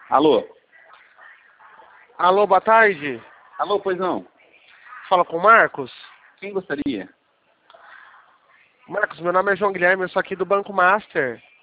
Alô? Alô, boa tarde. Alô, pois não? Fala com o Marcos. Quem gostaria? Marcos, meu nome é João Guilherme, eu sou aqui do Banco Master.